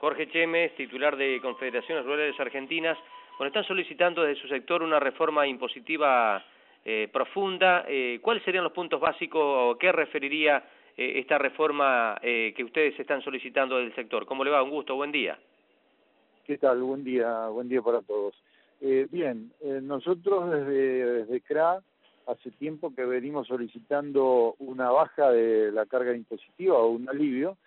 Jorge Chemes, titular de Confederaciones Rurales Argentinas. Bueno, están solicitando desde su sector una reforma impositiva profunda. ¿Cuáles serían los puntos básicos o qué referiría esta reforma que ustedes están solicitando del sector? ¿Cómo le va? Un gusto, buen día. ¿Qué tal? Buen día para todos. Nosotros desde CRA hace tiempo que venimos solicitando una baja de la carga impositiva o un alivio.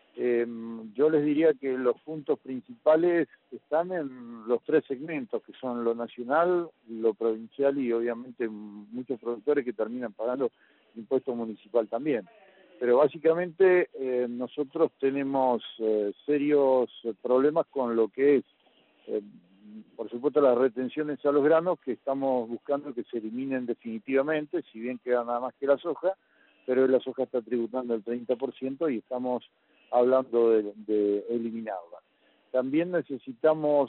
Yo les diría que los puntos principales están en los tres segmentos, que son lo nacional, lo provincial y obviamente muchos productores que terminan pagando impuesto municipal también. Pero básicamente nosotros tenemos serios problemas con lo que es, por supuesto, las retenciones a los granos, que estamos buscando que se eliminen definitivamente, si bien queda nada más que la soja, pero la soja está tributando el 30% y estamos hablando de eliminarla. También necesitamos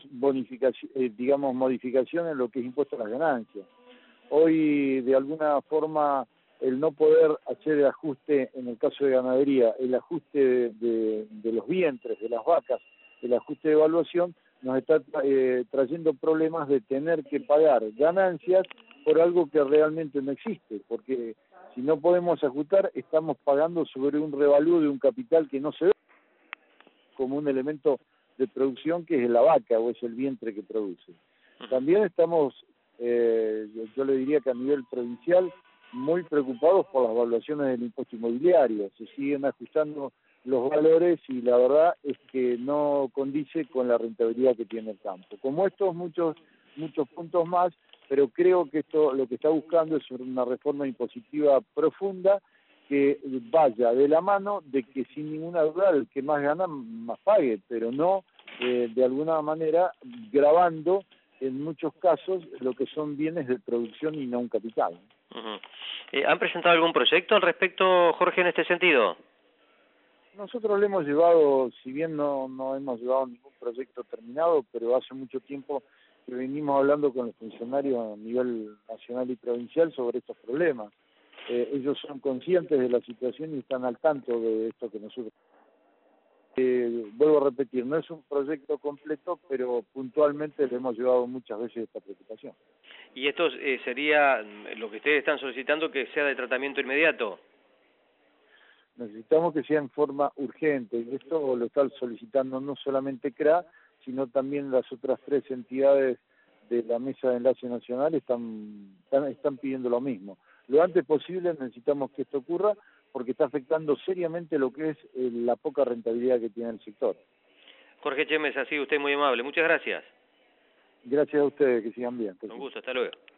modificación en lo que es impuesto a las ganancias. Hoy, de alguna forma, el no poder hacer el ajuste, en el caso de ganadería, el ajuste de los vientres, de las vacas, el ajuste de evaluación, nos está trayendo problemas de tener que pagar ganancias por algo que realmente no existe, porque si no podemos ajustar, estamos pagando sobre un revalúo de un capital que no se ve como un elemento de producción, que es la vaca o es el vientre que produce. También estamos, yo le diría que a nivel provincial, muy preocupados por las evaluaciones del impuesto inmobiliario. Se siguen ajustando los valores y la verdad es que no condice con la rentabilidad que tiene el campo. Como estos muchos puntos más, pero creo que esto lo que está buscando es una reforma impositiva profunda que vaya de la mano de que sin ninguna duda el que más gana más pague, pero no de alguna manera gravando en muchos casos lo que son bienes de producción y no un capital. ¿Han presentado algún proyecto al respecto, Jorge, en este sentido? Nosotros le hemos llevado, si bien no hemos llevado ningún proyecto terminado, pero hace mucho tiempo que venimos hablando con los funcionarios a nivel nacional y provincial sobre estos problemas. Ellos son conscientes de la situación y están al tanto de esto que nosotros... vuelvo a repetir, no es un proyecto completo, pero puntualmente le hemos llevado muchas veces esta preocupación. ¿Y esto sería lo que ustedes están solicitando, que sea de tratamiento inmediato? Necesitamos que sea en forma urgente, y esto lo está solicitando no solamente CRA, sino también las otras tres entidades de la Mesa de Enlace Nacional están pidiendo lo mismo. Lo antes posible necesitamos que esto ocurra, porque está afectando seriamente lo que es la poca rentabilidad que tiene el sector. Jorge Chemes, ha sido usted muy amable. Muchas gracias. Gracias a ustedes, que sigan bien. Un gusto, hasta luego.